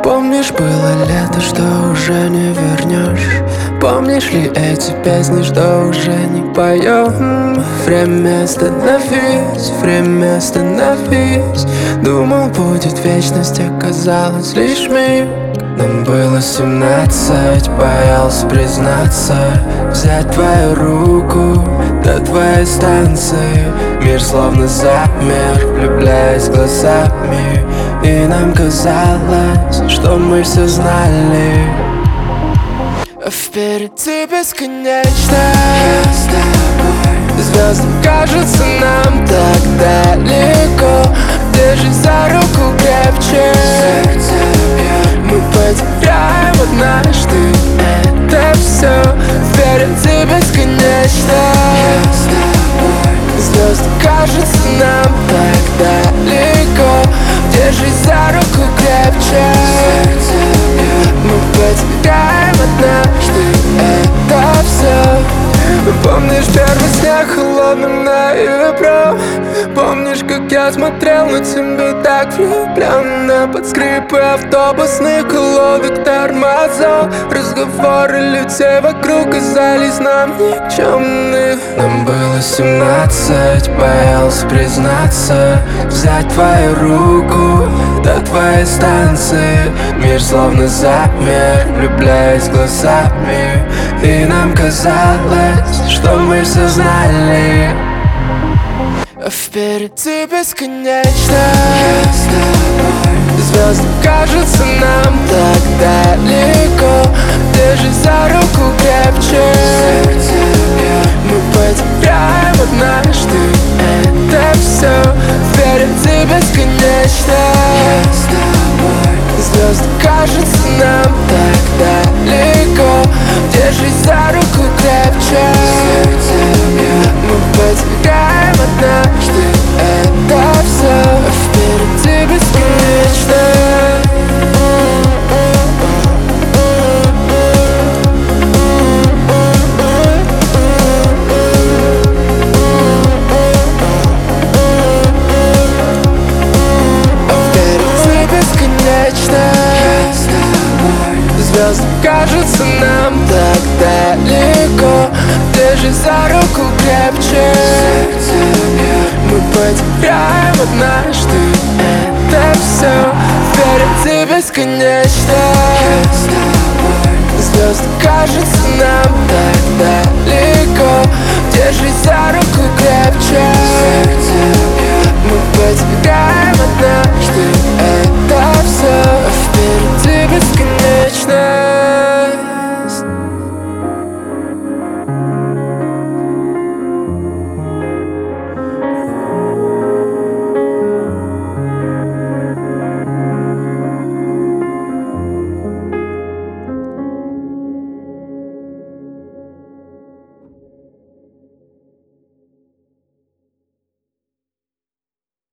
Помнишь, было лето, что уже не вернешь? Помнишь ли эти песни, что уже не поем? Время остановись, время остановись. Думал, будет вечность, оказалось лишь миг. Нам было 17, боялся признаться, взять твою руку до твоей станции. Мир словно замер, влюбляясь глазами, и нам казалось, что мы все знали. Впереди бесконечно, звезды кажутся нам так далеко. Держись за руку крепче, мы потеряем однажды это все. Впереди бесконечно, звезды кажутся нам так далеко. Держись за руку крепче, мы потеряем однажды это все. Помнишь первый снег холодным ноябрем? Помнишь, как я смотрел на тебя так влюбленно? Под скрипы автобусных колодок тормозов. Разговоры людей вокруг казались нам никчемны. Нам было 17, боялся признаться, взять твою руку до твоей станции. Мир словно замер, влюбляясь глазами, и нам казалось, что мы все знали. Впереди бесконечно, звезды кажутся нам так далеко. Держись за руку крепче, мы потеряем однажды это все. Впереди бесконечно, звезды кажутся нам так далеко. Держись за руку крепче, мы потеряем однажды это все. Впереди бесконечно. Звезды кажутся нам так далеко. Держись за руку крепче, мы потеряем однажды это все. Впереди бесконечно, звезды кажутся нам так далеко. Держись за руку крепче,